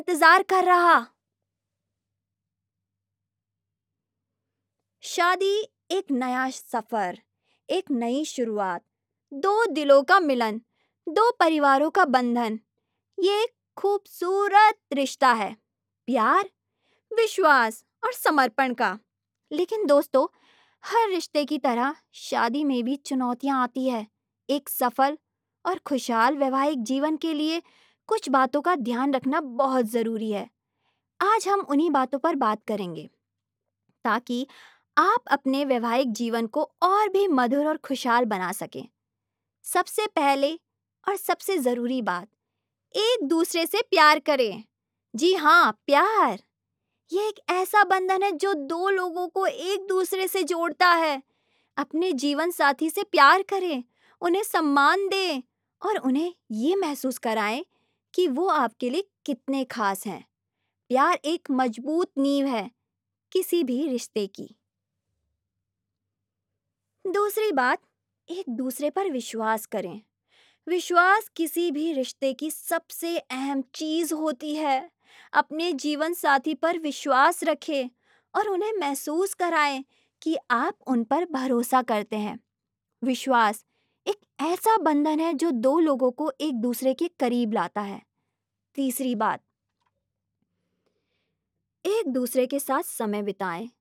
इंतजार कर रहा। शादी एक नया सफर, एक नई शुरुआत, दो दिलों का मिलन, दो परिवारों का बंधन। ये एक खूबसूरत रिश्ता है, प्यार, विश्वास और समर्पण का। लेकिन दोस्तों, हर रिश्ते की तरह शादी में भी चुनौतियां आती है। एक सफल और खुशहाल वैवाहिक जीवन के लिए कुछ बातों का ध्यान रखना बहुत जरूरी है। आज हम उन्हीं बातों पर बात करेंगे ताकि आप अपने वैवाहिक जीवन को और भी मधुर और खुशहाल बना सकें। सबसे पहले और सबसे जरूरी बात, एक दूसरे से प्यार करें। जी हाँ, प्यार। ये एक ऐसा बंधन है जो दो लोगों को एक दूसरे से जोड़ता है। अपने जीवन साथी से प्यार करें, उन्हें सम्मान दें और उन्हें ये महसूस कराएं कि वो आपके लिए कितने खास हैं। प्यार एक मजबूत नींव है किसी भी रिश्ते की। दूसरी बात, एक दूसरे पर विश्वास करें। विश्वास किसी भी रिश्ते की सबसे अहम चीज होती है। अपने जीवन साथी पर विश्वास रखें और उन्हें महसूस कराएं कि आप उन पर भरोसा करते हैं। विश्वास एक ऐसा बंधन है जो दो लोगों को एक दूसरे के करीब लाता है। तीसरी बात, एक दूसरे के साथ समय बिताएं।